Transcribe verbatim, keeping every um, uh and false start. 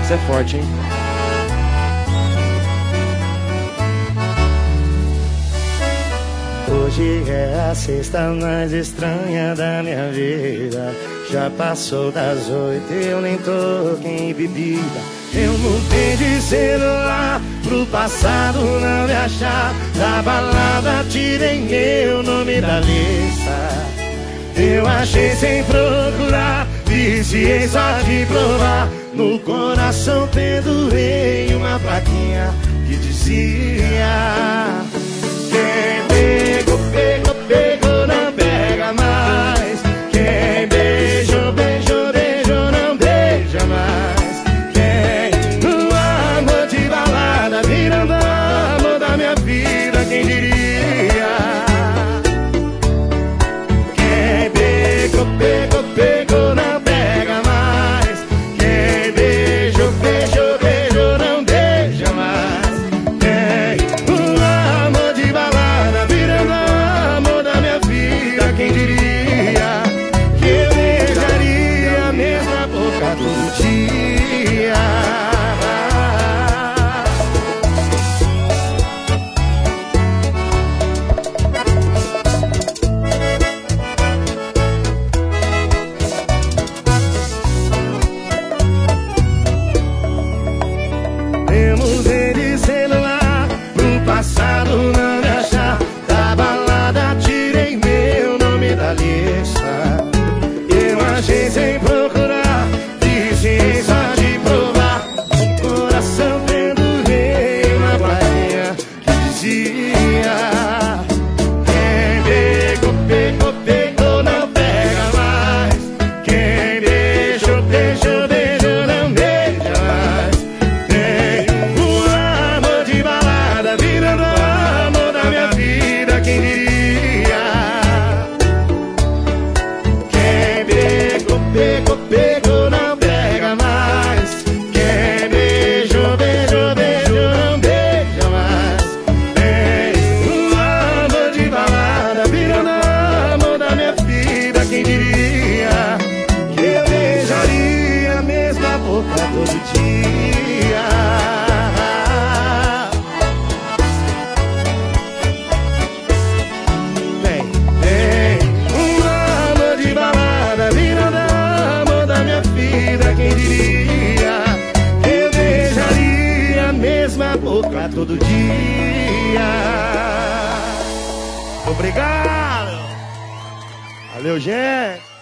Isso é forte, hein? Hoje é a sexta mais estranha da minha vida. Já passou das oito, eu nem toquei em bebida. Eu mudei de celular pro passado não me achar. Da balada tirei meu nome da lista. Eu achei sem procurar, viciei só de provar. No coração pendurei uma plaquinha que dizia: quem pegou, pegou, pegou, não pega mais. Quem beijou, beijou, beijou, não beija mais. Quem no amor de balada virando amor da minha vida, quem diria? Quem pegou, pegou, pegou, não pega mais. Quem beijou, beijou, beijou, não beija mais. Quem no amor de balada virando amor da minha vida, quem diria que eu beijaria a mesma boca todo dia? Eu mudei de celular pro passado não me achar. Da balada tirei meu nome da lista. Eu achei sem procurar, viciei só de provar. O coração pendurei uma plaquinha que dizia: quem pegou, pegou, pegou, não pega mais. Quem beijou, beijou, beijou, não beija mais. Tem um amor de balada virando amor da minha vida, quem diria? Quem pegou, pegou, pegou, não pega mais. Quem beijou, beijou, beijou, não beija mais. Tem um amor de balada virando amor da minha vida, quem diria que eu beijaria a mesma boca todo dia? Vem, vem, um amor de balada virando amor da minha vida, quem diria que eu beijaria a mesma boca todo dia? Obrigado! Valeu, gente!